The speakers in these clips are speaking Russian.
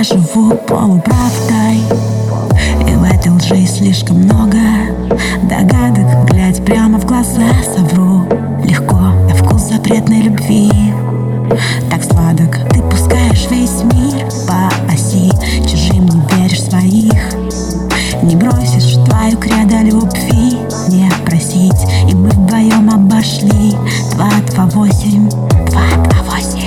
живу полуправдой, и в этой лжи слишком много догадок. Глядь прямо в глаза, совру легко. Я вкус запретной любви, так сладок. Ты пускаешь весь мир по оси, чужим не веришь, своих не бросишь. Твою кредо любви не просить, и мы вдвоем обошли 228, 228.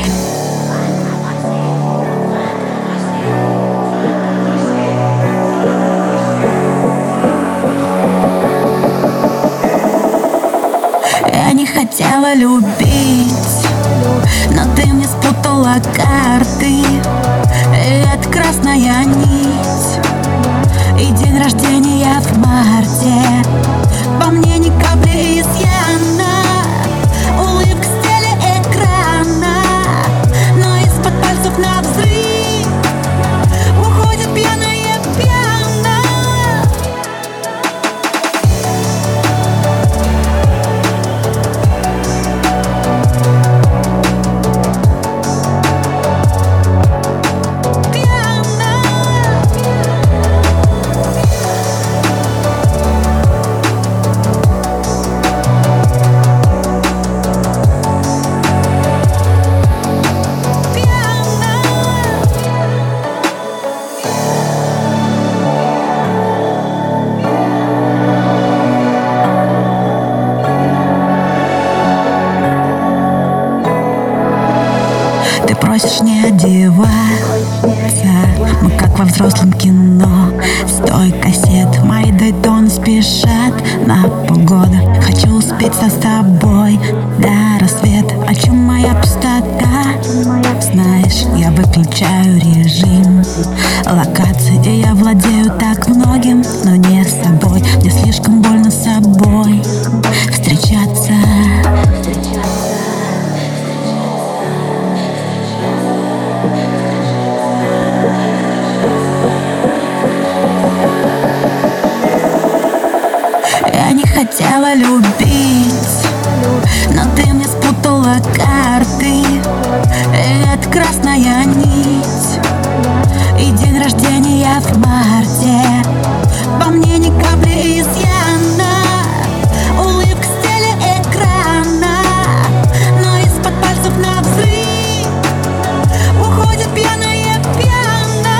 Я не хотела любить, но ты мне спутала карты. Это красная нить и день рождения в марте. По мне ни капли изъяна, улыбка с телеэкрана, но из-под пальцев на взрыв уходит пьяная пьяна. Ты просишь не одеваться, мы как во взрослом кино. Стой кассет, мои дейтоны спешат на полгода. Хочу успеть с тобой до рассвета. О чем моя пустота? Знаешь, я выключаю режим локации, и я владею так многим, но не собой. Мне слишком больно с собой встречаться. Я не хотела любить, но ты мне спутала карты. Это красная нить и день рождения в марте. По мне ни капли изъяна, улыбка с телеэкрана, но из-под пальцев на взрыв уходит пьяная пьяна.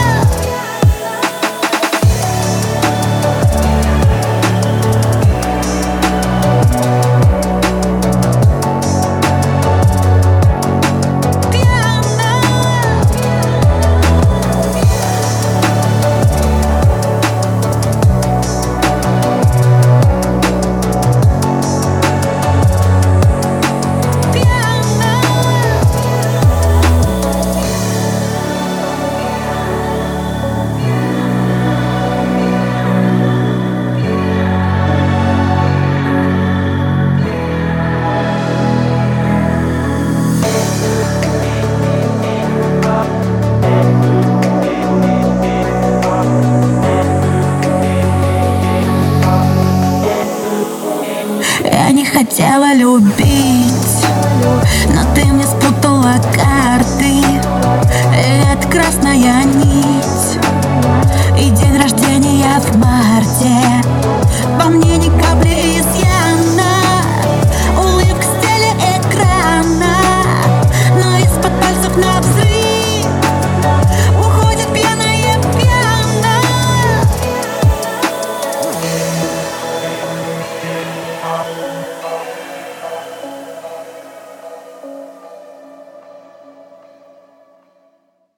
Я не хотела любить, но ты мне спутала карты. Это красная нить и день рождения в марте. По мне